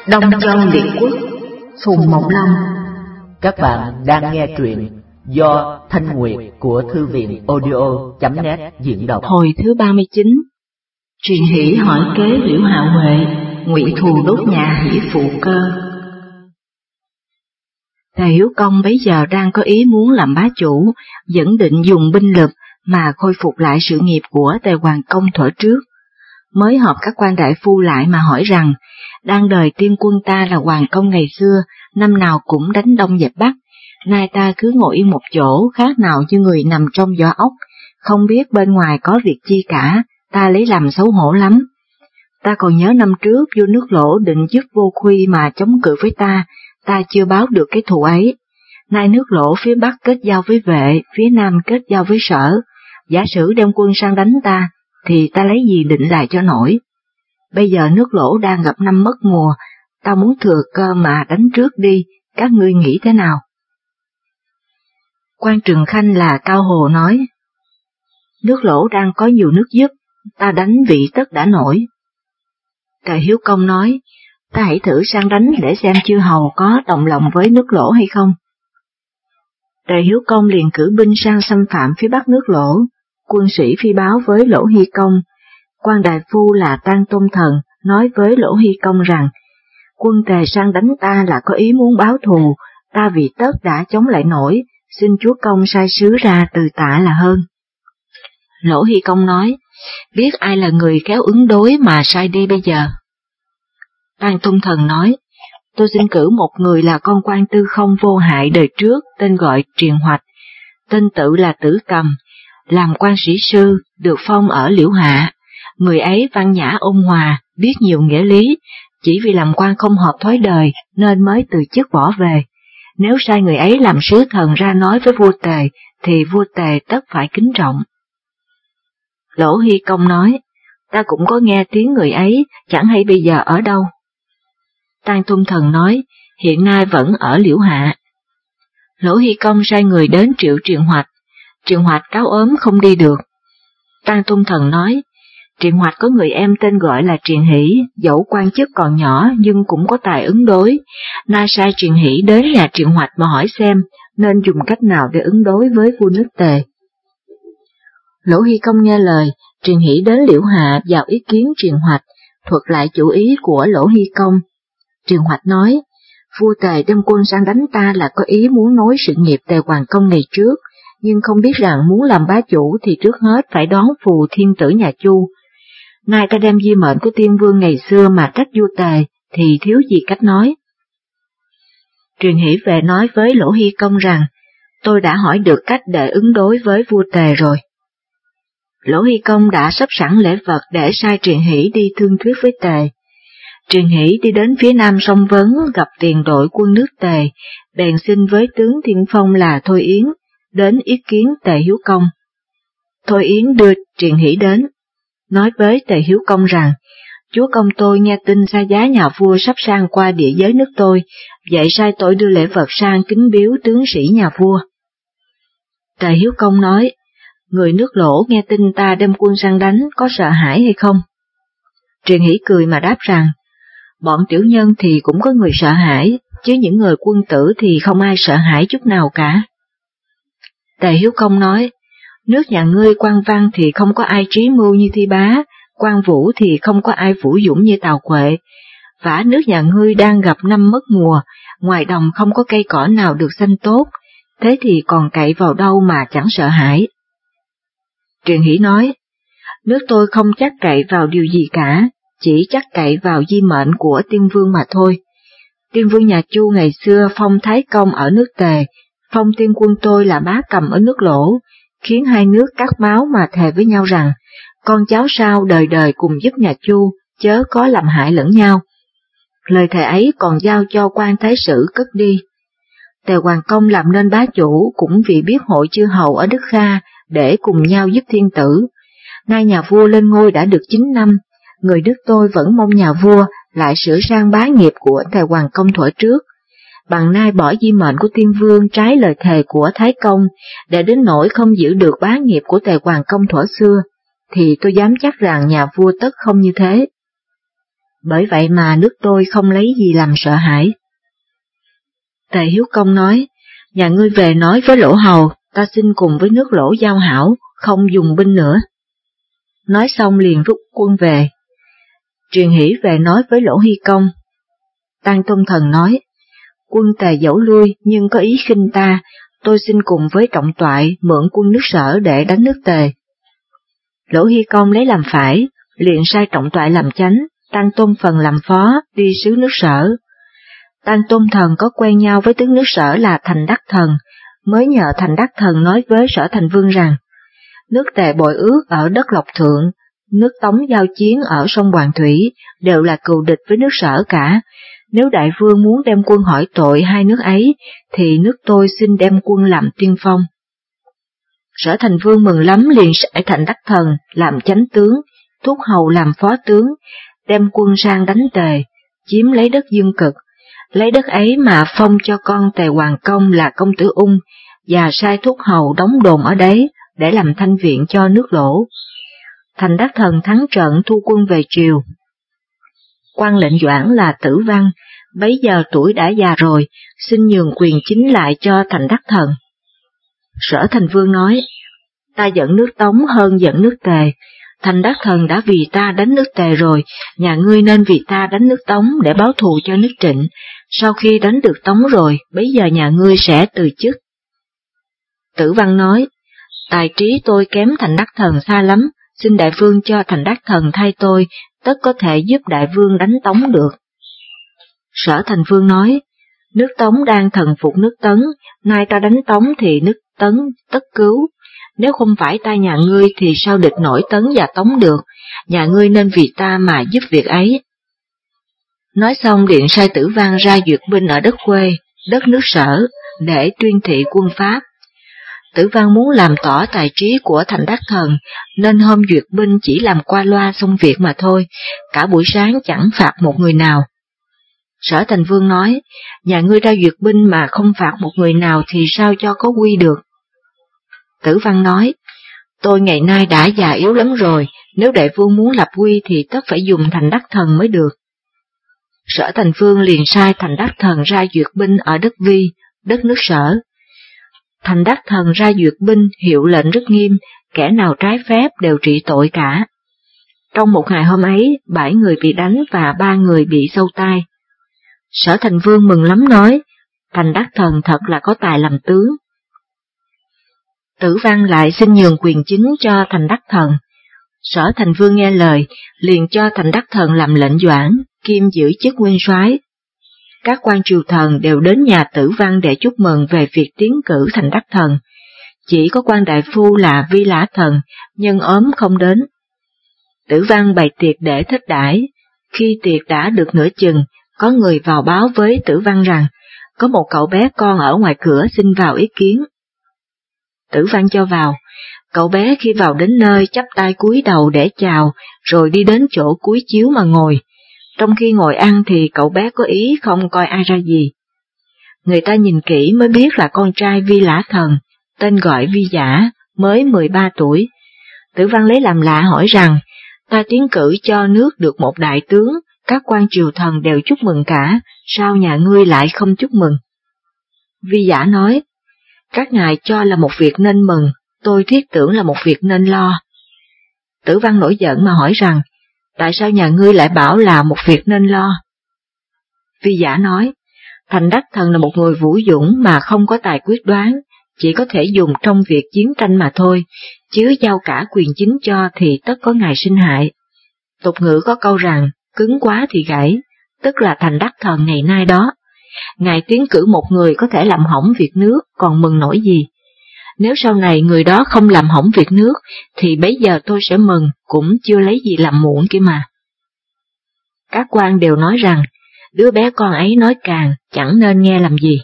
Đông Châu Liệt Quốc, Phùng Mộng Long. Các bạn đang nghe truyện do Thanh Nguyệt của Thư viện audio.net diễn đọc. Hồi thứ 39. Truyền Hỷ hỏi kế Liễu Hạo Huệ, ngụy thù đốt nhà Hỷ phụ cơ. Tề Hiếu Công bấy giờ đang có ý muốn làm bá chủ, vẫn định dùng binh lực mà khôi phục lại sự nghiệp của Tề Hoàng Công thuở trước. Mới họp các quan đại phu lại mà hỏi rằng, đang đời tiên quân ta là Hoàng Công ngày xưa, năm nào cũng đánh đông dẹp bắc, nay ta cứ ngồi yên một chỗ, khác nào như người nằm trong vỏ ốc, không biết bên ngoài có việc chi cả, ta lấy làm xấu hổ lắm. Ta còn nhớ năm trước vua Nước Lỗ định dứt Vô Khuy mà chống cự với ta chưa báo được cái thù ấy. Nay Nước Lỗ phía bắc kết giao với Vệ, phía nam kết giao với Sở, giả sử đem quân sang đánh ta, thì ta lấy gì định lại cho nổi. Bây giờ Nước Lỗ đang gặp năm mất mùa, ta muốn thừa cơ mà đánh trước đi, các ngươi nghĩ thế nào? Quan Trường Khanh là Cao Hồ nói, Nước Lỗ đang có nhiều nước giúp, ta đánh vị tất đã nổi. Tề Hiếu Công nói, ta hãy thử sang đánh để xem chư hầu có đồng lòng với Nước Lỗ hay không. Tề Hiếu Công liền cử binh sang xâm phạm phía bắc Nước Lỗ, quân sĩ phi báo với Lỗ Hy Công. Quan đại phu là Tang Tôn Thần nói với Lỗ Hy Công rằng, quân Tề sang đánh ta là có ý muốn báo thù, ta vì tất đã chống lại nổi, xin chúa công sai sứ ra từ tạ là hơn. Lỗ Hy Công nói, biết ai là người khéo ứng đối mà sai đi bây giờ. Tang Tôn Thần nói, tôi xin cử một người là con quan tư không vô hại đời trước, tên gọi Triền Hoạch, tên tự là Tử Cầm, làm quan sĩ sư, được phong ở Liễu Hạ. Người ấy văn nhã ôn hòa, biết nhiều nghĩa lý, chỉ vì làm quan không hợp thói đời nên mới từ chức bỏ về. Nếu sai người ấy làm sứ thần ra nói với vua Tề, thì vua Tề tất phải kính trọng. Lỗ Hy Công nói, ta cũng có nghe tiếng người ấy, chẳng hay bây giờ ở đâu. Tang Tôn Thần nói, hiện nay vẫn ở Liễu Hạ. Lỗ Hy Công sai người đến triệu Triền Hoạch. Triền Hoạch cáo ốm không đi được. Tang Tôn Thần nói, Triền Hoạch có người em tên gọi là Triền Hỷ, dẫu quan chức còn nhỏ nhưng cũng có tài ứng đối, nay sai Triền Hỷ đến nhà Triền Hoạch mà hỏi xem nên dùng cách nào để ứng đối với vua nước Tề. Lỗ Hy Công nghe lời, Triền Hỷ đến Liễu Hạ vào ý kiến Triền Hoạch, thuật lại chủ ý của Lỗ Hy Công. Triền Hoạch nói, vua Tề đem quân sang đánh ta là có ý muốn nối sự nghiệp Tề Hoàng Công ngày trước, nhưng không biết rằng muốn làm bá chủ thì trước hết phải đón phù thiên tử nhà Chu. Nay ta đem di mệnh của tiên vương ngày xưa mà trách vua Tề, thì thiếu gì cách nói. Triền Hỷ về nói với Lỗ Hy Công rằng, tôi đã hỏi được cách để ứng đối với vua Tề rồi. Lỗ Hy Công đã sắp sẵn lễ vật để sai Triền Hỷ đi thương thuyết với Tề. Triền Hỷ đi đến phía nam sông Vấn gặp tiền đội quân nước Tề, bèn xin với tướng tiên phong là Thôi Yến, đến ý kiến Tề Hiếu Công. Thôi Yến đưa Triền Hỷ đến, nói với Tề Hiếu Công rằng, chúa công tôi nghe tin xa giá nhà vua sắp sang qua địa giới nước tôi, vậy sai tôi đưa lễ vật sang kính biếu tướng sĩ nhà vua. Tề Hiếu Công nói, người nước Lỗ nghe tin ta đem quân sang đánh có sợ hãi hay không? Triền Hỷ cười mà đáp rằng, bọn tiểu nhân thì cũng có người sợ hãi, chứ những người quân tử thì không ai sợ hãi chút nào cả. Tề Hiếu Công nói, nước nhà ngươi quan văn thì không có ai trí mưu như Thi Bá, quan vũ thì không có ai vũ dũng như Tào Quệ, vả nước nhà ngươi đang gặp năm mất mùa, ngoài đồng không có cây cỏ nào được xanh tốt, thế thì còn cậy vào đâu mà chẳng sợ hãi. Triền Hỷ nói, nước tôi không chắc cậy vào điều gì cả, chỉ chắc cậy vào di mệnh của tiên vương mà thôi. Tiên vương nhà Chu ngày xưa phong Thái Công ở nước Tề, phong tiên quân tôi là Bá Cầm ở nước Lỗ, khiến hai nước cắt máu mà thề với nhau rằng, con cháu sau đời đời cùng giúp nhà Chu, chớ có làm hại lẫn nhau. Lời thề ấy còn giao cho quan thái sử cất đi. Tề Hoàng Công làm nên bá chủ cũng vì biết hội chư hầu ở Đức Kha để cùng nhau giúp thiên tử. Nay nhà vua lên ngôi đã được 9 năm, người nước tôi vẫn mong nhà vua lại sửa sang bá nghiệp của Tề Hoàng Công thuở trước. Bằng nay bỏ di mệnh của tiên vương trái lời thề của Thái Công, để đến nỗi không giữ được bá nghiệp của Tề Hoàng Công thuở xưa, thì tôi dám chắc rằng nhà vua tất không như thế. bởi vậy mà nước tôi không lấy gì làm sợ hãi. Tề Hiếu Công nói, nhà ngươi về nói với Lỗ Hầu, ta xin cùng với nước Lỗ giao hảo, không dùng binh nữa. Nói xong liền rút quân về. Truyền Hỷ về nói với Lỗ Hy Công. Tăng Tôn Thần nói, quân Tề dẫu lui nhưng có ý khinh ta, tôi xin cùng với trọng toại mượn quân nước Sở để đánh nước Tề. Lỗ Hy Công lấy làm phải, liền sai trọng toại làm chánh, Tăng Tôn Phần làm phó, đi sứ nước Sở. Tăng Tôn Thần có quen nhau với tướng nước Sở là Thành Đắc Thần, mới nhờ Thành Đắc Thần nói với Sở Thành Vương rằng, nước Tề bội ước ở đất Lộc Thượng, nước Tống giao chiến ở sông Hoàng Thủy, đều là cừu địch với nước Sở cả. Nếu đại vương muốn đem quân hỏi tội hai nước ấy, thì nước tôi xin đem quân làm tiên phong. Sở Thành Vương mừng lắm, liền sai Thành Đắc Thần làm chánh tướng, Thúc Hầu làm phó tướng, đem quân sang đánh Tề, chiếm lấy đất Dương Cực, lấy đất ấy mà phong cho con Tề Hoàng Công là công tử Ung, và sai Thúc Hầu đóng đồn ở đấy để làm thanh viện cho nước Lỗ. Thành Đắc Thần thắng trận thu quân về triều. Quan lệnh Doãn là Tử Văn, bấy giờ tuổi đã già rồi, xin nhường quyền chính lại cho Thành Đắc Thần. Sở Thành Vương nói, ta giận nước Tống hơn giận nước Tề, Thành Đắc Thần đã vì ta đánh nước Tề rồi, nhà ngươi nên vì ta đánh nước Tống để báo thù cho nước Trịnh, sau khi đánh được Tống rồi, bấy giờ nhà ngươi sẽ từ chức. Tử Văn nói, tài trí tôi kém Thành Đắc Thần xa lắm, xin đại vương cho Thành Đắc Thần thay tôi, tất có thể giúp đại vương đánh Tống được. Sở Thành Vương nói, nước Tống đang thần phục nước Tấn, nay ta đánh Tống thì nước Tấn tất cứu, nếu không phải ta nhà ngươi thì sao địch nổi Tấn và Tống được, nhà ngươi nên vì ta mà giúp việc ấy. Nói xong điện sai Tử Văn ra duyệt binh ở đất quê, đất nước Sở, để tuyên thị quân Pháp. Tử Văn muốn làm tỏ tài trí của Thành Đắc Thần, nên hôm duyệt binh chỉ làm qua loa xong việc mà thôi, cả buổi sáng chẳng phạt một người nào. Sở Thành Vương nói, nhà ngươi ra duyệt binh mà không phạt một người nào thì sao cho có quy được. Tử Văn nói, tôi ngày nay đã già yếu lắm rồi, nếu đại vương muốn lập quy thì tất phải dùng Thành Đắc Thần mới được. Sở Thành Vương liền sai Thành Đắc Thần ra duyệt binh ở đất Vi, đất nước Sở. Thành Đắc Thần ra duyệt binh hiệu lệnh rất nghiêm, kẻ nào trái phép đều trị tội cả. Trong một ngày hôm ấy, 7 người bị đánh và 3 người bị sâu tai. Sở Thành Vương mừng lắm nói, Thành Đắc Thần thật là có tài làm tướng. Tử Văn lại xin nhường quyền chính cho Thành Đắc Thần. Sở Thành Vương nghe lời, liền cho Thành Đắc Thần làm lệnh Doãn, kiêm giữ chức nguyên soái. Các quan triều thần đều đến nhà Tử Văn để chúc mừng về việc tiến cử Thành Đắc Thần. Chỉ có quan đại phu là Vi Lã Thần, nhân ốm không đến. Tử Văn bày tiệc để thích đãi. Khi tiệc đã được nửa chừng, có người vào báo với Tử Văn rằng, có một cậu bé con ở ngoài cửa xin vào ý kiến. Tử Văn cho vào, cậu bé khi vào đến nơi chắp tay cúi đầu để chào, rồi đi đến chỗ cúi chiếu mà ngồi. Trong khi ngồi ăn thì cậu bé có ý không coi ai ra gì. Người ta nhìn kỹ mới biết là con trai Vi Lã Thần, tên gọi Vi Giả, mới 13 tuổi. Tử Văn lấy làm lạ hỏi rằng, ta tiến cử cho nước được một đại tướng, các quan triều thần đều chúc mừng cả, sao nhà ngươi lại không chúc mừng? Vi Giả nói, các ngài cho là một việc nên mừng, tôi thiết tưởng là một việc nên lo. Tử Văn nổi giận mà hỏi rằng, tại sao nhà ngươi lại bảo là một việc nên lo? Vi Giả nói, Thành Đắc Thần là một người vũ dũng mà không có tài quyết đoán, chỉ có thể dùng trong việc chiến tranh mà thôi, chứ giao cả quyền chính cho thì tất có ngày sinh hại. Tục ngữ có câu rằng, cứng quá thì gãy, tức là Thành Đắc Thần ngày nay đó. Ngài tiến cử một người có thể làm hỏng việc nước, còn mừng nổi gì? Nếu sau này người đó không làm hỏng việc nước, thì bấy giờ tôi sẽ mừng, cũng chưa lấy gì làm muộn kia mà. Các quan đều nói rằng, đứa bé con ấy nói càng, chẳng nên nghe làm gì.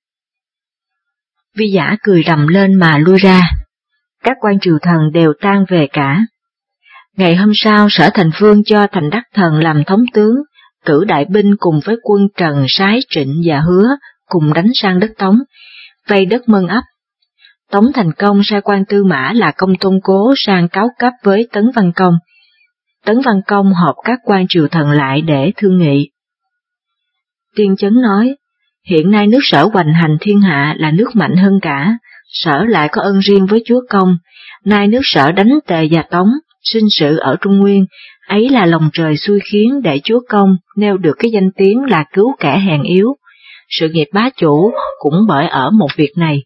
Vi Giả cười rầm lên mà lui ra. Các quan triều thần đều tan về cả. Ngày hôm sau, Sở Thành Vương cho Thành Đắc Thần làm thống tướng, cử đại binh cùng với quân Trần, Sái, Trịnh và Hứa cùng đánh sang đất Tống, vây đất Mân Ấp. Tống thành công sai quan tư mã là Công Tôn Cố sang cáo cấp với Tấn Văn Công. Tấn Văn Công họp các quan triều thần lại để thương nghị. Tiên Chấn nói, hiện nay nước Sở hoành hành thiên hạ là nước mạnh hơn cả, Sở lại có ân riêng với chúa Công, nay nước Sở đánh Tề và Tống, sinh sự ở Trung Nguyên, ấy là lòng trời xui khiến để chúa Công nêu được cái danh tiếng là cứu kẻ hèn yếu. Sự nghiệp bá chủ cũng bởi ở một việc này.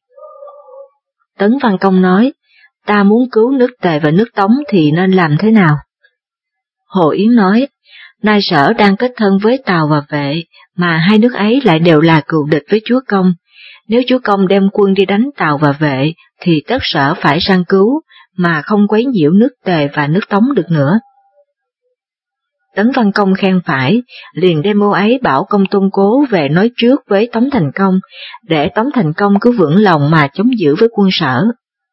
Tấn Văn Công nói, ta muốn cứu nước Tề và nước Tống thì nên làm thế nào? Hồ Yến nói, nay Sở đang kết thân với Tào và Vệ, mà hai nước ấy lại đều là cừu địch với chúa Công. Nếu chúa Công đem quân đi đánh Tào và Vệ, thì tất Sở phải sang cứu, mà không quấy nhiễu nước Tề và nước Tống được nữa. Tấn Văn Công khen phải, liền đem mưu ấy bảo Công Tôn Cố về nói trước với Tống Thành Công, để Tống Thành Công cứ vững lòng mà chống giữ với quân Sở.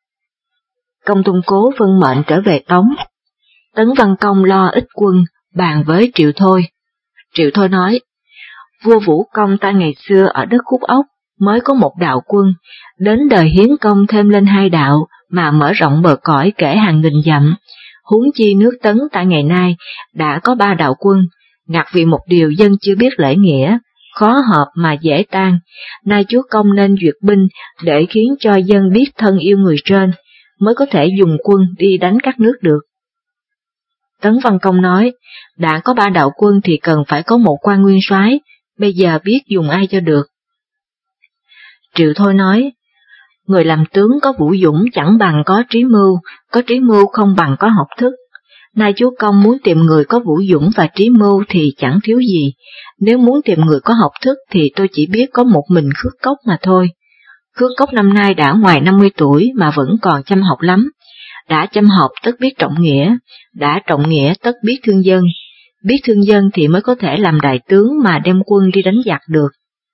Công Tôn Cố vâng mệnh trở về Tống. Tấn Văn Công lo ít quân, bàn với Triệu Thôi. Triệu Thôi nói, vua Vũ Công ta ngày xưa ở đất Khúc Ốc mới có một đạo quân, đến đời Hiến Công thêm lên 2 đạo mà mở rộng bờ cõi kể hàng nghìn dặm. Huống chi nước Tấn ta ngày nay đã có 3 đạo quân, ngặt vì một điều dân chưa biết lễ nghĩa, khó hợp mà dễ tan, nay chúa Công nên duyệt binh để khiến cho dân biết thân yêu người trên, mới có thể dùng quân đi đánh các nước được. Tấn Văn Công nói, đã có 3 đạo quân thì cần phải có một quan nguyên soái, bây giờ biết dùng ai cho được. Triệu Thôi nói, người làm tướng có vũ dũng chẳng bằng có trí mưu không bằng có học thức. Nay chúa Công muốn tìm người có vũ dũng và trí mưu thì chẳng thiếu gì, nếu muốn tìm người có học thức thì tôi chỉ biết có một mình Khước Cốc mà thôi. Khước Cốc năm nay đã ngoài 50 tuổi mà vẫn còn chăm học lắm, đã chăm học tất biết trọng nghĩa, đã trọng nghĩa tất biết thương dân thì mới có thể làm đại tướng mà đem quân đi đánh giặc được.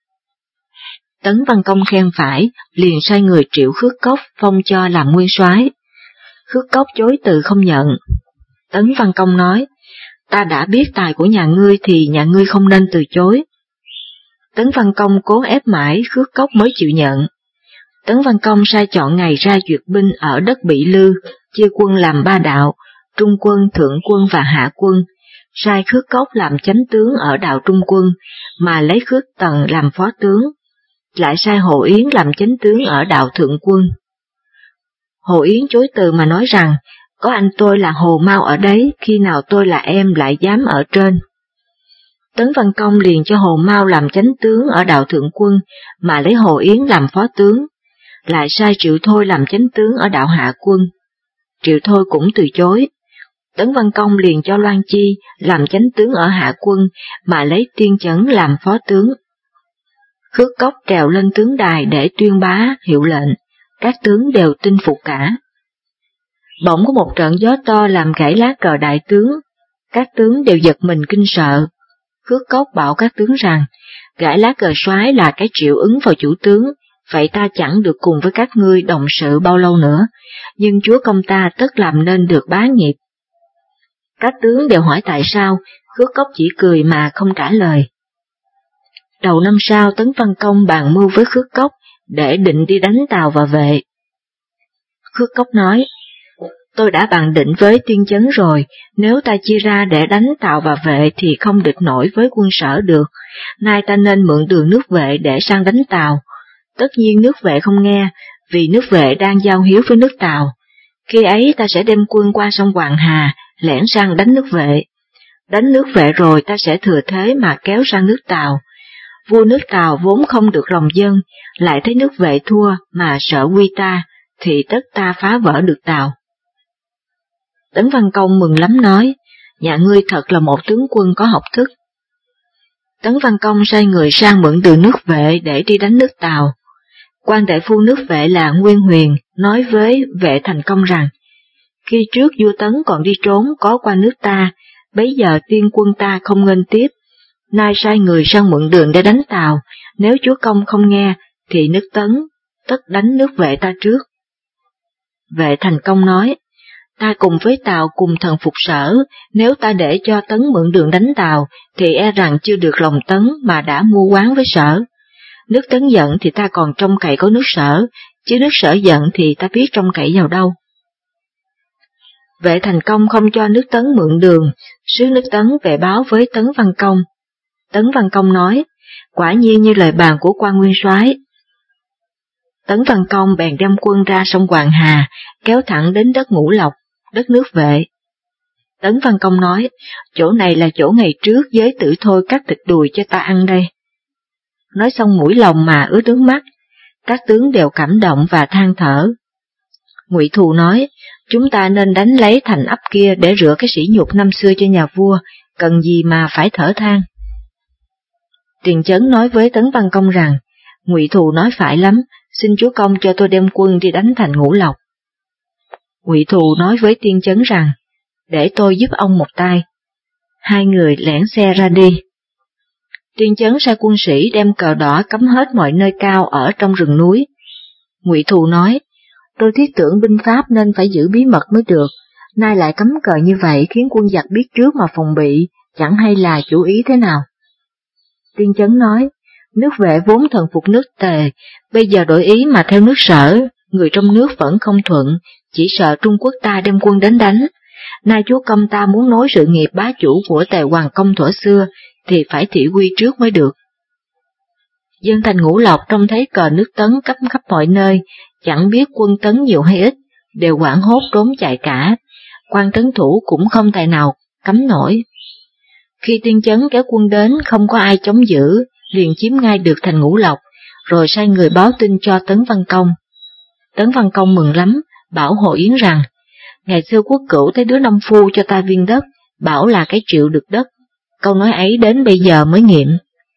Tấn Văn Công khen phải, liền sai người triệu Khước Cốc phong cho làm nguyên soái. Khước Cốc chối từ không nhận. Tấn Văn Công nói, ta đã biết tài của nhà ngươi thì nhà ngươi không nên từ chối. Tấn Văn Công cố ép mãi, Khước Cốc mới chịu nhận. Tấn Văn Công sai chọn ngày ra duyệt binh ở đất Bị Lư, chia quân làm 3 đạo, trung quân, thượng quân và hạ quân, sai Khước Cốc làm chánh tướng ở đạo trung quân, mà lấy Khước Tần làm phó tướng, lại sai Hồ Yến làm chánh tướng ở đạo thượng quân. Hồ Yến chối từ mà nói rằng, có anh tôi là Hồ Mao ở đấy, khi nào tôi là em lại dám ở trên. Tấn Văn Công liền cho Hồ Mao làm chánh tướng ở đạo thượng quân, mà lấy Hồ Yến làm phó tướng, lại sai Triệu Thôi làm chánh tướng ở đạo hạ quân. Triệu Thôi cũng từ chối. Tấn Văn Công liền cho Loan Chi làm chánh tướng ở hạ quân, mà lấy Tiên Chấn làm phó tướng. Khước Cốc trèo lên tướng đài để tuyên bá hiệu lệnh, các tướng đều tin phục cả. Bỗng có một trận gió to làm gãy lá cờ đại tướng, các tướng đều giật mình kinh sợ. Khước Cốc bảo các tướng rằng, gãy lá cờ soái là cái triệu ứng vào chủ tướng, vậy ta chẳng được cùng với các ngươi đồng sự bao lâu nữa, nhưng chúa Công ta tất làm nên được bá nghiệp. Các tướng đều hỏi tại sao, Khước Cốc chỉ cười mà không trả lời. Đầu năm sau Tấn Văn Công bàn mưu với Khước Cốc để định đi đánh Tào và Vệ. Khước Cốc nói, tôi đã bàn định với Tiên Chấn rồi, nếu ta chia ra để đánh Tào và Vệ thì không địch nổi với quân Sở được, nay ta nên mượn đường nước Vệ để sang đánh Tào. Tất nhiên nước Vệ không nghe, vì nước Vệ đang giao hiếu với nước Tào. Khi ấy ta sẽ đem quân qua sông Hoàng Hà, lẻn sang đánh nước Vệ. Đánh nước Vệ rồi ta sẽ thừa thế mà kéo sang nước Tào. Vua nước Tào vốn không được lòng dân, lại thấy nước Vệ thua mà sợ quy ta, thì tất ta phá vỡ được Tào. Tấn Văn Công mừng lắm nói, nhà ngươi thật là một tướng quân có học thức. Tấn Văn Công sai người sang mượn đường nước Vệ để đi đánh nước Tào. Quan đại phu nước Vệ là Nguyên Huyền nói với Vệ Thành Công rằng, khi trước vua Tấn còn đi trốn có qua nước ta, bấy giờ tiên quân ta không nghênh tiếp, nay sai người sang mượn đường để đánh Tào, nếu chúa Công không nghe, thì nước Tấn tất đánh nước Vệ ta trước. Vệ Thành Công nói, ta cùng với Tào cùng thần phục Sở, nếu ta để cho Tấn mượn đường đánh Tào, thì e rằng chưa được lòng Tấn mà đã mua quán với Sở. Nước Tấn giận thì ta còn trông cậy có nước Sở, chứ nước Sở giận thì ta biết trông cậy vào đâu. Vệ Thành Công không cho nước Tấn mượn đường, sứ nước Tấn về báo với Tấn Văn Công. Tấn Văn Công nói, quả nhiên như lời bàn của quan nguyên soái. Tấn Văn Công bèn đem quân ra sông Hoàng Hà, kéo thẳng đến đất Ngũ Lộc, đất nước Vệ. Tấn Văn Công nói, chỗ này là chỗ ngày trước giới Tử Thôi cắt thịt đùi cho ta ăn đây. Nói xong mũi lòng mà ướt nước mắt, các tướng đều cảm động và than thở. Ngụy Thù nói, chúng ta nên đánh lấy thành ấp kia để rửa cái sỉ nhục năm xưa cho nhà vua, cần gì mà phải thở than. Tiền Chấn nói với Tấn Văn Công rằng, Ngụy Thù nói phải lắm, xin chúa công cho tôi đem quân đi đánh thành Ngũ Lộc. Ngụy Thù nói với Tiên Chấn rằng, để tôi giúp ông một tay. Hai người lẻn xe ra đi. Tiên Chấn sai quân sĩ đem cờ đỏ cắm hết mọi nơi cao ở trong rừng núi. Ngụy Thù nói, tôi thiết tưởng binh pháp nên phải giữ bí mật mới được, nay lại cắm cờ như vậy khiến quân giặc biết trước mà phòng bị, chẳng hay là chủ ý thế nào. Tiên Chấn nói, nước Vệ vốn thần phục nước Tề, bây giờ đổi ý mà theo nước Sở, người trong nước vẫn không thuận, chỉ sợ Trung Quốc ta đem quân đến đánh. Nay chúa công ta muốn nối sự nghiệp bá chủ của Tề Hoàng Công thuở xưa, thì phải thị uy trước mới được. Dân thành Ngũ Lộc trông thấy cờ nước Tấn cắm khắp mọi nơi, chẳng biết quân Tấn nhiều hay ít, đều hoảng hốt trốn chạy cả, quan trấn thủ cũng không tài nào cắm nổi. Khi Tiên Chấn kéo quân đến không có ai chống giữ, liền chiếm ngay được thành Ngũ Lộc, rồi sai người báo tin cho Tấn Văn Công. Tấn Văn Công mừng lắm, bảo Hồ Yến rằng, ngày xưa quốc cửu thấy đứa nông phu cho ta viên đất, bảo là cái triệu được đất, câu nói ấy đến bây giờ mới nghiệm.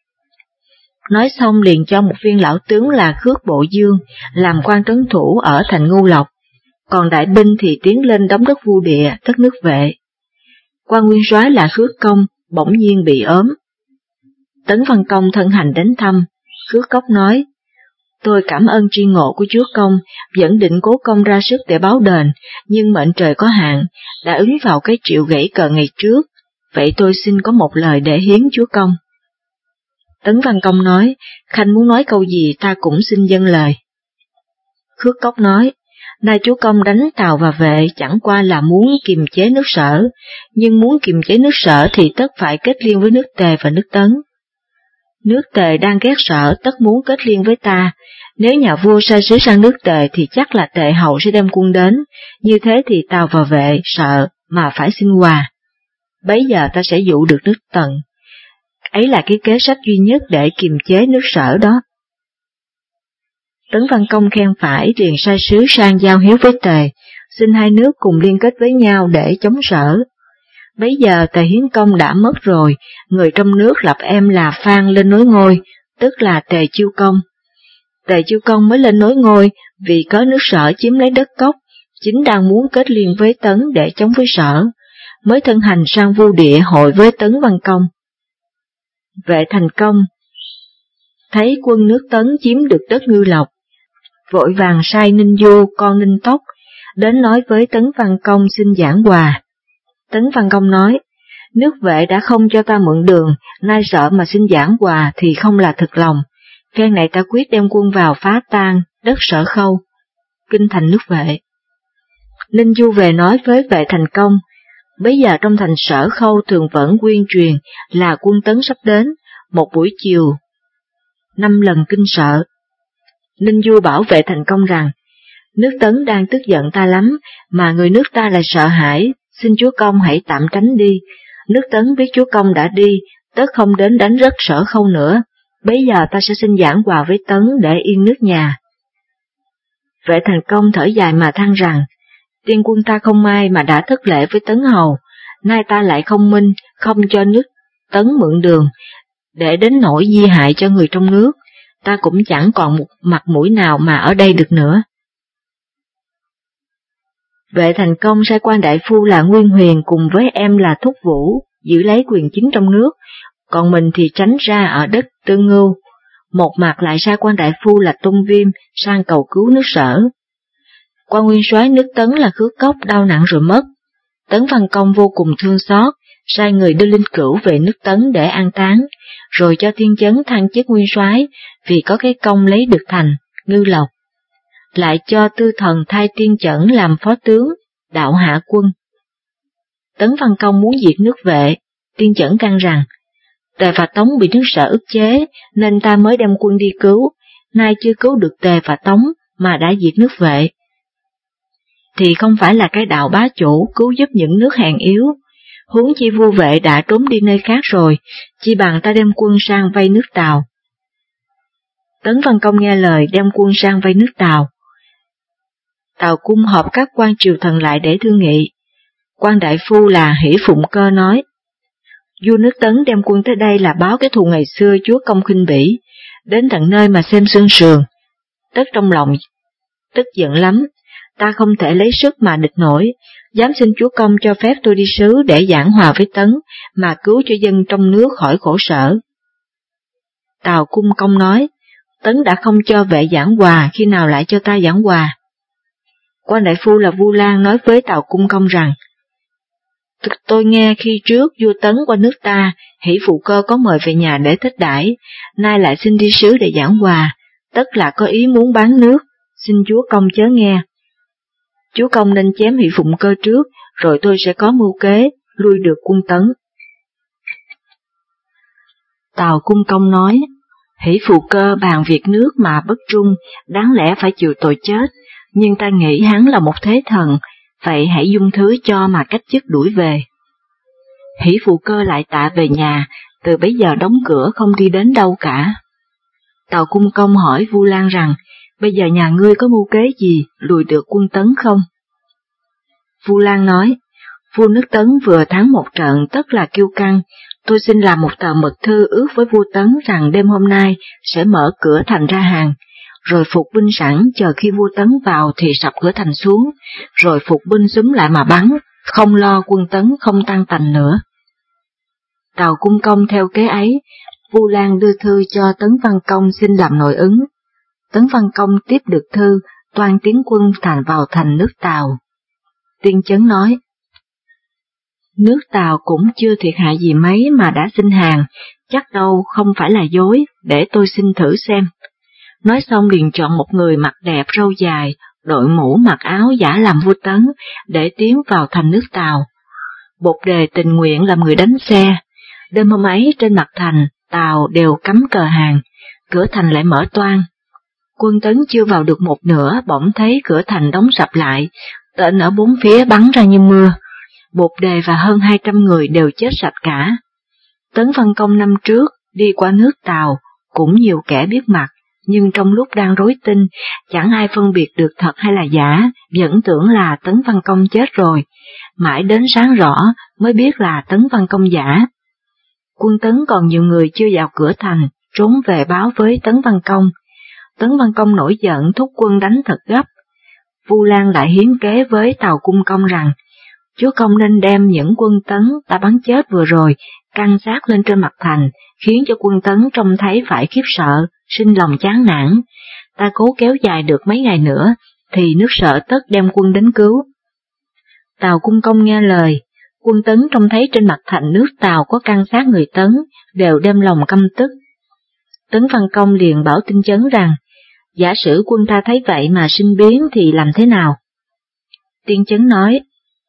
Nói xong liền cho một viên lão tướng là Khước Bộ Dương làm quan trấn thủ ở thành Ngưu Lộc, còn đại binh thì tiến lên đóng đất Vu Địa, đất nước Vệ. Quan nguyên soái là Khước Công bỗng nhiên bị ốm. Tấn Văn Công thân hành đến thăm, Khước Cốc nói, tôi cảm ơn tri ngộ của chúa công, vẫn định cố công ra sức để báo đền, nhưng mệnh trời có hạn, đã ứng vào cái triệu gãy cờ ngày trước, vậy tôi xin có một lời để hiến chúa công. Tấn Văn Công nói, Khanh muốn nói câu gì ta cũng xin dâng lời. Khước Cốc nói, nay chúa công đánh Tào và Vệ chẳng qua là muốn kiềm chế nước Sở, nhưng muốn kiềm chế nước Sở thì tất phải kết liên với nước Tề và nước Tấn. Nước Tề đang ghét Sở tất muốn kết liên với ta, nếu nhà vua sai sứ sang nước Tề thì chắc là Tề hầu sẽ đem quân đến, như thế thì Tào và Vệ sợ mà phải xin hòa. Bấy giờ ta sẽ dụ được nước Tần. Ấy là cái kế sách duy nhất để kiềm chế nước Sở đó. Tấn Văn Công khen phải, liền sai sứ sang giao hiếu với Tề, xin hai nước cùng liên kết với nhau để chống Sở. Bấy giờ Tề Hiến Công đã mất rồi, người trong nước lập em là Phan lên nối ngôi, tức là Tề Chiêu Công. Tề Chiêu Công mới lên nối ngôi vì có nước Sở chiếm lấy đất Cốc, chính đang muốn kết liên với Tấn để chống với Sở, mới thân hành sang Vu Địa hội với Tấn Văn Công. Vệ Thành Công thấy quân nước Tấn chiếm được đất Ngưu Lộc, vội vàng sai Ninh Du con Ninh Tốc đến nói với Tấn Văn Công xin giảng hòa. Tấn Văn Công nói, nước Vệ đã không cho ta mượn đường, nay sợ mà xin giảng hòa thì không là thực lòng, phen này ta quyết đem quân vào phá tan đất Sở Khâu, kinh thành nước Vệ. Ninh Du về nói với Vệ Thành Công, bấy giờ trong thành Sở Khâu thường vẫn quyên truyền là quân Tấn sắp đến, một buổi chiều 5 lần kinh sợ. Ninh Du bảo Vệ Thành Công rằng, nước Tấn đang tức giận ta lắm, mà người nước ta lại sợ hãi, xin chúa công hãy tạm tránh đi, nước Tấn biết chúa công đã đi, tất không đến đánh rất Sở Khâu nữa, bấy giờ ta sẽ xin giảng hòa với Tấn để yên nước nhà. Vệ Thành Công thở dài mà than rằng, tiên quân ta không may mà đã thất lễ với Tấn hầu, nay ta lại không minh, không cho nước Tấn mượn đường, để đến nỗi di hại cho người trong nước, ta cũng chẳng còn một mặt mũi nào mà ở đây được nữa. Vệ Thành Công sai quan đại phu là Nguyên Huyền cùng với em là Thúc Vũ giữ lấy quyền chính trong nước, còn mình thì tránh ra ở đất Tương Ngưu. Một mặt lại sai quan đại phu là Tung Viêm sang cầu cứu nước Sở. Quan nguyên soái nước Tấn là Khước Cốc đau nặng rồi mất. Tấn Văn Công vô cùng thương xót, sai người đưa Linh Cửu về nước Tấn để an táng, rồi cho Tiên Chấn thăng chức nguyên soái vì có cái công lấy được thành Ngưu Lộc. Lại cho Tư Thần thay Tiên Chẩn làm phó tướng, đạo hạ quân. Tấn Văn Công muốn diệt nước Vệ, Tiên Chẩn căn rằng, Tề và Tống bị nước Sở ức chế nên ta mới đem quân đi cứu, nay chưa cứu được Tề và Tống mà đã diệt nước Vệ. Thì không phải là cái đạo bá chủ cứu giúp những nước hèn yếu, huống chi vua Vệ đã trốn đi nơi khác rồi, chi bằng ta đem quân sang vây nước Tào. Tấn Văn Công nghe lời đem quân sang vây nước Tào. Tào cung họp các quan triều thần lại để thương nghị. Quan đại phu là Hỷ Phụng Cơ nói, vua nước Tấn đem quân tới đây là báo cái thù ngày xưa chúa công khinh bỉ, đến tận nơi mà xem xương sườn. Tất trong lòng tức giận lắm, ta không thể lấy sức mà địch nổi, dám xin chúa công cho phép tôi đi sứ để giảng hòa với Tấn, mà cứu cho dân trong nước khỏi khổ sở. Tào cung công nói, Tấn đã không cho vệ giảng hòa, khi nào lại cho ta giảng hòa? Quan đại phu là Vu Lan nói với Tào cung công rằng, tôi nghe khi trước vua Tấn qua nước ta, Hỷ Phụ Cơ có mời về nhà để thích đãi, nay lại xin đi sứ để giảng hòa, tất là có ý muốn bán nước, xin chúa công chớ nghe. Chúa công nên chém Hỷ Phụng Cơ trước, rồi tôi sẽ có mưu kế, lui được quân Tấn. Tào cung công nói, Hỷ Phụ Cơ bàn việc nước mà bất trung, đáng lẽ phải chịu tội chết, nhưng ta nghĩ hắn là một thế thần, vậy hãy dung thứ cho mà cách chức đuổi về. Hỷ Phụ Cơ lại tạ về nhà, từ bấy giờ đóng cửa không đi đến đâu cả. Tào cung công hỏi Vu Lan rằng, bây giờ nhà ngươi có mưu kế gì lùi được quân Tấn không? Vu Lan nói, vua nước Tấn vừa thắng một trận tất là kiêu căng, tôi xin làm một tờ mật thư ước với vua Tấn rằng đêm hôm nay sẽ mở cửa thành ra hàng, rồi phục binh sẵn chờ khi vua Tấn vào thì sập cửa thành xuống, rồi phục binh xúm lại mà bắn, không lo quân Tấn không tăng tành nữa. Tào cung công theo kế ấy, Vu Lan đưa thư cho Tấn Văn Công xin làm nội ứng. Tấn Văn Công tiếp được thư, toan tiến quân vào thành nước Tào. Tiên Chấn nói, nước Tào cũng chưa thiệt hại gì mấy mà đã xin hàng, chắc đâu không phải là dối, để tôi xin thử xem. Nói xong liền chọn một người mặt đẹp râu dài, đội mũ mặc áo giả làm vua Tấn, để tiến vào thành nước Tào. Bột Đề tình nguyện làm người đánh xe. Đêm hôm ấy trên mặt thành, Tào đều cắm cờ hàng, cửa thành lại mở toang. Quân Tấn chưa vào được một nửa, bỗng thấy cửa thành đóng sập lại, tên ở bốn phía bắn ra như mưa. Bột Đề và hơn 200 người đều chết sạch cả. Tấn Văn Công năm trước đi qua nước Tào, cũng nhiều kẻ biết mặt, nhưng trong lúc đang rối tinh, chẳng ai phân biệt được thật hay là giả, vẫn tưởng là Tấn Văn Công chết rồi, mãi đến sáng rõ mới biết là Tấn Văn Công giả. Quân Tấn còn nhiều người chưa vào cửa thành, trốn về báo với Tấn Văn Công. Tấn Văn Công nổi giận thúc quân đánh thật gấp. Vu Lan lại hiến kế với Tào cung công rằng, chúa công nên đem những quân Tấn ta bắn chết vừa rồi, căng sát lên trên mặt thành, khiến cho quân Tấn trông thấy phải khiếp sợ, sinh lòng chán nản. Ta cố kéo dài được mấy ngày nữa, thì nước Sở tất đem quân đến cứu. Tào cung công nghe lời, quân Tấn trông thấy trên mặt thành nước Tào có căng sát người Tấn, đều đem lòng căm tức. Tấn Văn Công liền bảo Tiên Chấn rằng, giả sử quân ta thấy vậy mà sinh biến thì làm thế nào? Tiên Chấn nói,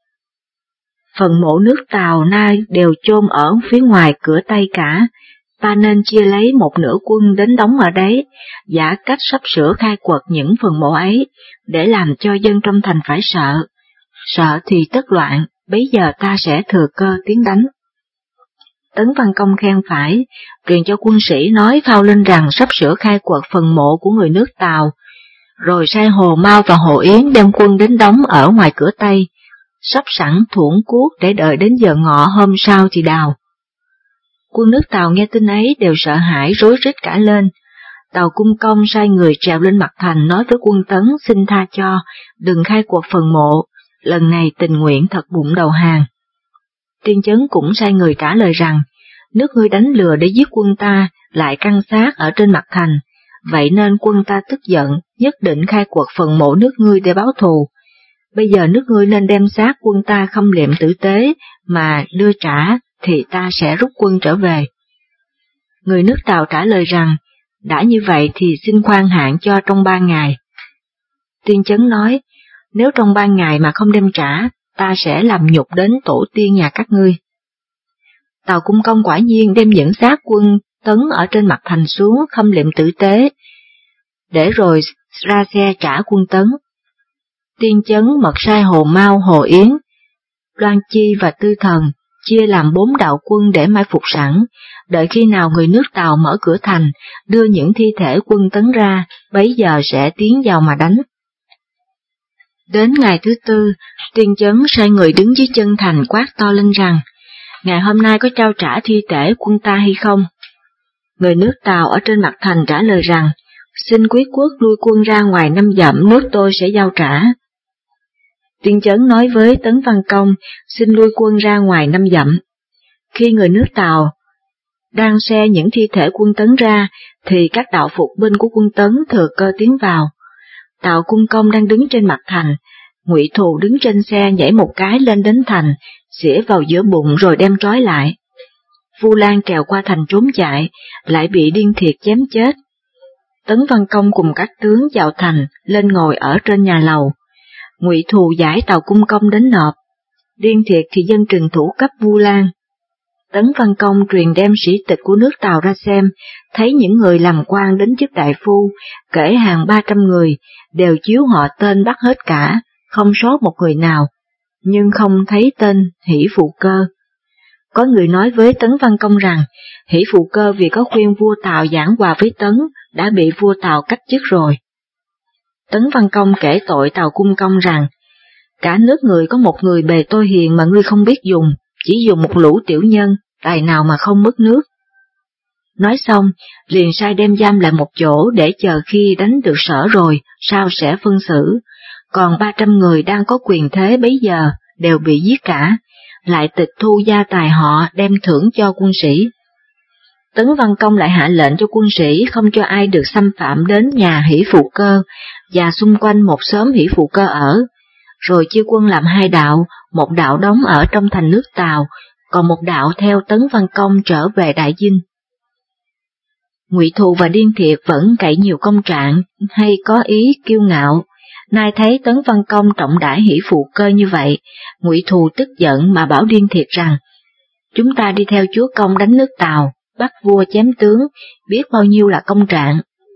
phần mộ nước Tào nay đều chôn ở phía ngoài cửa Tây cả, ta nên chia lấy một nửa quân đến đóng ở đấy, giả cách sắp sửa khai quật những phần mộ ấy, để làm cho dân trong thành phải sợ. Sợ thì tất loạn, bấy giờ ta sẽ thừa cơ tiến đánh. Tấn Văn Công khen phải, truyền cho quân sĩ nói phao lên rằng sắp sửa khai quật phần mộ của người nước Tào, rồi sai Hồ Mao và Hồ Yến đem quân đến đóng ở ngoài cửa Tây, sắp sẵn thuẫn cuốc để đợi đến giờ ngọ hôm sau thì đào. Quân nước Tào nghe tin ấy đều sợ hãi rối rít cả lên. Tào cung công sai người trèo lên mặt thành nói với quân Tấn xin tha cho, đừng khai quật phần mộ, lần này tình nguyện thật bụng đầu hàng. Tiên Chấn cũng sai người trả lời rằng, nước ngươi đánh lừa để giết quân ta, lại căng sát ở trên mặt thành, vậy nên quân ta tức giận, nhất định khai quật phần mộ nước ngươi để báo thù. Bây giờ nước ngươi nên đem xác quân ta khâm liệm tử tế, mà đưa trả, thì ta sẽ rút quân trở về. Người nước Tào trả lời rằng, đã như vậy thì xin khoan hạn cho trong 3 ngày. Tiên Chấn nói, nếu trong 3 ngày mà không đem trả, ta sẽ làm nhục đến tổ tiên nhà các ngươi. Tào Cung Công quả nhiên đem dẫn xác quân Tấn ở trên mặt thành xuống khâm liệm tử tế, để rồi ra xe trả quân Tấn. Tiên Chấn mật sai Hồ Mao, Hồ Yến, Loan Chi và Tư Thần chia làm 4 đạo quân để mai phục sẵn, đợi khi nào người nước Tàu mở cửa thành, đưa những thi thể quân Tấn ra, bấy giờ sẽ tiến vào mà đánh. Đến ngày thứ tư, Tiên Chấn sai người đứng dưới chân thành quát to lên rằng, ngày hôm nay có trao trả thi thể quân ta hay không? Người nước Tàu ở trên mặt thành trả lời rằng, xin quý quốc lui quân ra ngoài 5 dặm, nước tôi sẽ giao trả. Tiên Chấn nói với Tấn Văn Công, xin lui quân ra ngoài 5 dặm. Khi người nước Tàu đang xe những thi thể quân Tấn ra, thì các đạo phục binh của quân Tấn thừa cơ tiến vào. Tào Cung Công đang đứng trên mặt thành, Ngụy Thù đứng trên xe nhảy một cái lên đến thành, xỉa vào giữa bụng rồi đem trói lại. Vu Lan trèo qua thành trốn chạy, lại bị Điên Thiệt chém chết. Tấn Văn Công cùng các tướng vào thành, lên ngồi ở trên nhà lầu. Ngụy Thù giải Tào Cung Công đến nộp, Điên Thiệt thì dân trừng thủ cấp Vu Lan. Tấn Văn Công truyền đem sĩ tịch của nước Tàu ra xem, thấy những người làm quan đến chức đại phu, kể hàng 300 người, đều chiếu họ tên bắt hết cả, không sót một người nào, nhưng không thấy tên Hỷ Phụ Cơ. Có người nói với Tấn Văn Công rằng, Hỷ Phụ Cơ vì có khuyên vua Tàu giảng hòa với Tấn, đã bị vua Tàu cách chức rồi. Tấn Văn Công kể tội Tào Cung Công rằng, cả nước người có một người bề tôi hiền mà ngươi không biết dùng, chỉ dùng một lũ tiểu nhân, tài nào mà không mất nước. Nói xong, liền sai đem giam lại một chỗ để chờ khi đánh được Sở rồi, sao sẽ phân xử, còn 300 người đang có quyền thế bấy giờ đều bị giết cả, lại tịch thu gia tài họ đem thưởng cho quân sĩ. Tấn Văn Công lại hạ lệnh cho quân sĩ không cho ai được xâm phạm đến nhà Hỷ Phụ Cơ và xung quanh một xóm Hỷ Phụ Cơ ở, rồi chia quân làm 2 đạo, một đạo đóng ở trong thành nước Tàu, còn một đạo theo Tấn Văn Công trở về Đại Dinh. Ngụy Thù và Điên Thiệt vẫn cậy nhiều công trạng hay có ý kiêu ngạo, nay thấy Tấn Văn Công trọng đãi Hỷ Phụ Cơ như vậy, Ngụy Thù tức giận mà bảo Điên Thiệt rằng, chúng ta đi theo chúa công đánh nước Tàu, bắt vua chém tướng, biết bao nhiêu là công trạng.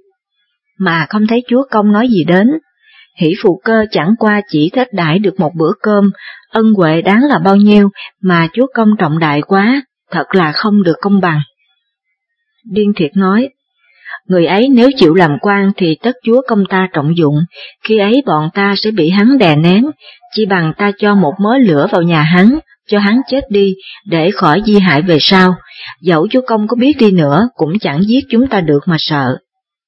Mà không thấy chúa công nói gì đến, Hỷ Phụ Cơ chẳng qua chỉ thích đãi được một bữa cơm, ân huệ đáng là bao nhiêu mà chúa công trọng đại quá, thật là không được công bằng. Điên Thiệt nói, người ấy nếu chịu làm quan thì tất chúa công ta trọng dụng, khi ấy bọn ta sẽ bị hắn đè nén, chỉ bằng ta cho một mớ lửa vào nhà hắn, cho hắn chết đi, để khỏi di hại về sau, dẫu chúa công có biết đi nữa cũng chẳng giết chúng ta được mà sợ.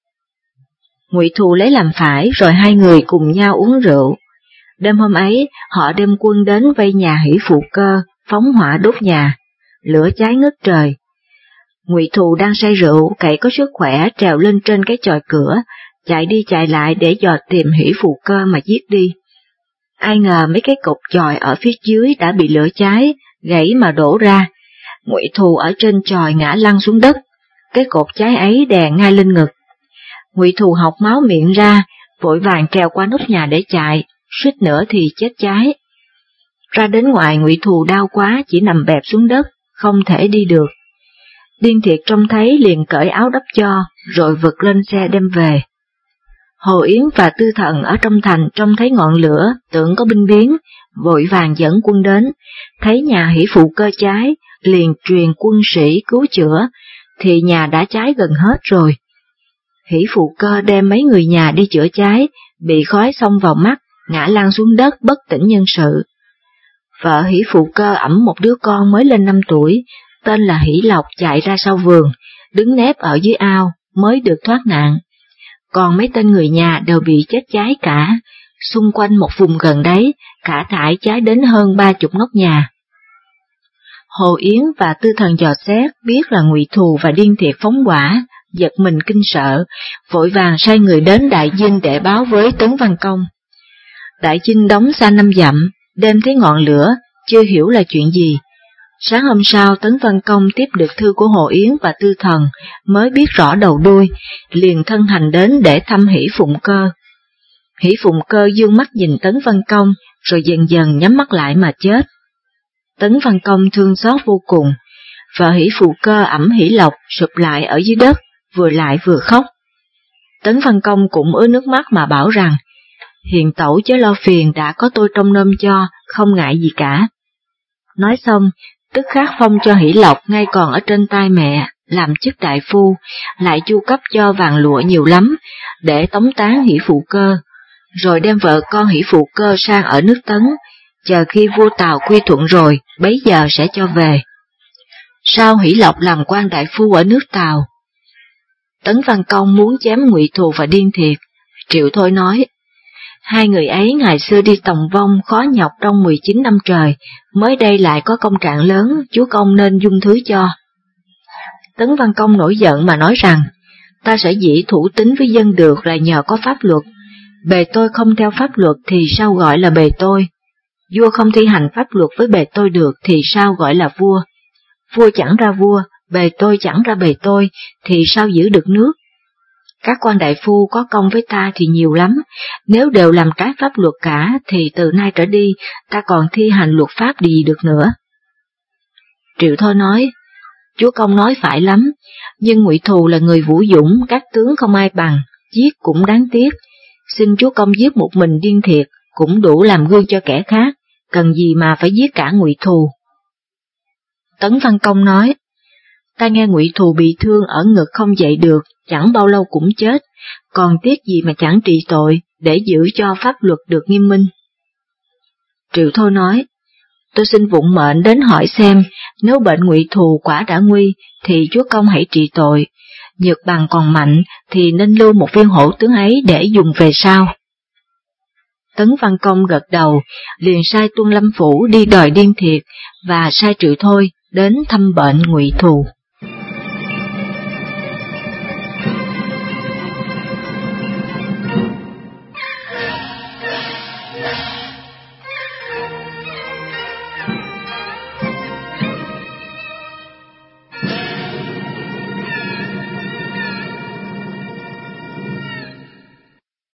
Ngụy Thù lấy làm phải, rồi 2 người cùng nhau uống rượu. Đêm hôm ấy, họ đem quân đến vây nhà Hỷ Phụ Cơ, phóng hỏa đốt nhà, lửa cháy ngất trời. Ngụy Thù đang say rượu, cậy có sức khỏe trèo lên trên cái chòi cửa, chạy đi chạy lại để dò tìm Hỷ Phụ Cơ mà giết đi. Ai ngờ mấy cái cột chòi ở phía dưới đã bị lửa cháy, gãy mà đổ ra. Ngụy Thù ở trên chòi ngã lăn xuống đất, cái cột cháy ấy đè ngay lên ngực. Ngụy Thù học máu miệng ra, vội vàng trèo qua nóc nhà để chạy, suýt nữa thì chết cháy. Ra đến ngoài Ngụy Thù đau quá, chỉ nằm bẹp xuống đất, không thể đi được. Điên Thiệt trông thấy liền cởi áo đắp cho, rồi vực lên xe đem về. Hồ Yến và Tư Thần ở trong thành trông thấy ngọn lửa, tưởng có binh biến, vội vàng dẫn quân đến, thấy nhà Hỷ Phụ Cơ cháy, liền truyền quân sĩ cứu chữa, thì nhà đã cháy gần hết rồi. Hỷ Phụ Cơ đem mấy người nhà đi chữa cháy, bị khói xông vào mắt, ngã lăn xuống đất bất tỉnh nhân sự. Vợ Hỷ Phụ Cơ ẵm một đứa con mới lên 5 tuổi, tên là Hỷ Lộc chạy ra sau vườn, đứng nép ở dưới ao, mới được thoát nạn. Còn mấy tên người nhà đều bị chết cháy cả, xung quanh một vùng gần đấy, cả thải cháy đến hơn 30 nóc nhà. Hồ Yến và Tư Thần dò xét biết là Ngụy Thù và Điên Thiệt phóng hỏa, giật mình kinh sợ, vội vàng sai người đến Đại Dinh để báo với Tấn Văn Công. Đại Dinh đóng xa 5 dặm, đêm thấy ngọn lửa, chưa hiểu là chuyện gì. Sáng hôm sau Tấn Văn Công tiếp được thư của Hồ Yến và Tư Thần, mới biết rõ đầu đuôi, liền thân hành đến để thăm Hỷ Phụng Cơ. Hỷ Phụng Cơ dương mắt nhìn Tấn Văn Công, rồi dần dần nhắm mắt lại mà chết. Tấn Văn Công thương xót vô cùng, vợ Hỷ Phụ Cơ ẵm Hỷ Lộc sụp lại ở dưới đất, vừa lại vừa khóc. Tấn Văn Công cũng ứa nước mắt mà bảo rằng, hiền tẩu chớ lo phiền, đã có tôi trông nom cho, không ngại gì cả. Nói xong, tức khắc phong cho Hỷ Lộc ngay còn ở trên tay mẹ, làm chức đại phu, lại chu cấp cho vàng lụa nhiều lắm, để tống tán Hỷ Phụ Cơ, rồi đem vợ con Hỷ Phụ Cơ sang ở nước Tấn, chờ khi vua Tào quy thuận rồi, bấy giờ sẽ cho về. Sau Hỷ Lộc làm quan đại phu ở nước Tào. Tấn Văn Công muốn chém Ngụy Thù và Điên Thiệt. Triệu Thôi nói, hai người ấy ngày xưa đi tòng vong khó nhọc trong 19 năm trời, mới đây lại có công trạng lớn, chúa công nên dung thứ cho. Tấn Văn Công nổi giận mà nói rằng, ta sẽ dĩ thủ tín với dân được là nhờ có pháp luật, bề tôi không theo pháp luật thì sao gọi là bề tôi, vua không thi hành pháp luật với bề tôi được thì sao gọi là vua, vua chẳng ra vua, bề tôi chẳng ra bề tôi thì sao giữ được nước. Các quan đại phu có công với ta thì nhiều lắm, nếu đều làm trái pháp luật cả thì từ nay trở đi ta còn thi hành luật pháp gì được nữa. Triệu Thôi nói, chúa công nói phải lắm, nhưng Ngụy Thù là người vũ dũng, các tướng không ai bằng, giết cũng đáng tiếc, xin chúa công giết một mình Điên Thiệt cũng đủ làm gương cho kẻ khác, cần gì mà phải giết cả Ngụy Thù. Tấn Văn Công nói, ta nghe Ngụy Thù bị thương ở ngực không dậy được, chẳng bao lâu cũng chết, còn tiếc gì mà chẳng trị tội, để giữ cho pháp luật được nghiêm minh. Triệu Thôi nói, tôi xin vụng mệnh đến hỏi xem, nếu bệnh Ngụy Thù quả đã nguy, thì chúa công hãy trị tội, nhược bằng còn mạnh, thì nên lưu một viên hổ tướng ấy để dùng về sau. Tấn Văn Công gật đầu, liền sai Tuân Lâm Phủ đi đòi Điên Thiệt, và sai Triệu Thôi đến thăm bệnh Ngụy Thù.